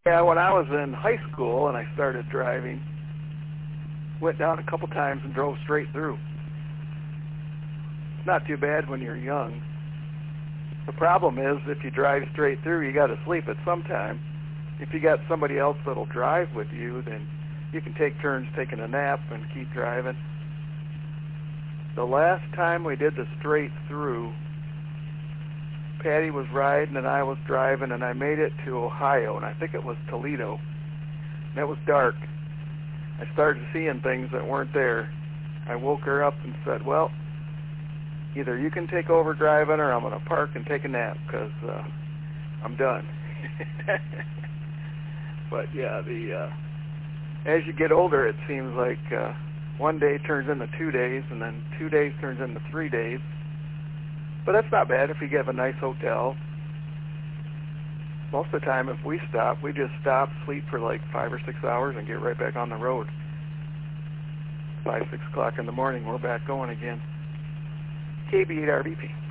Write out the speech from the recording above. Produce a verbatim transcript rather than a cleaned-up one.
Yeah, when I was in high school and I started driving, went down a couple times and drove straight through. It's not too bad when you're young. The problem is if you drive straight through, you got to sleep at some time. If you got somebody else that'll drive with you, then you can take turns taking a nap and keep driving. The last time we did the straight through, Patty was riding and I was driving, and I made it to Ohio, and I think it was Toledo. And it was dark. I started seeing things that weren't there. I woke her up and said, well, either you can take over driving or I'm going to park and take a nap because uh, I'm done. But yeah, the uh, as you get older, it seems like uh, one day turns into two days, and then two days turns into three days. But that's not bad if you get a nice hotel. Most of the time, if we stop, we just stop, sleep for like five or six hours, and get right back on the road. Five, six o'clock in the morning, we're back going again. K B eight R B P.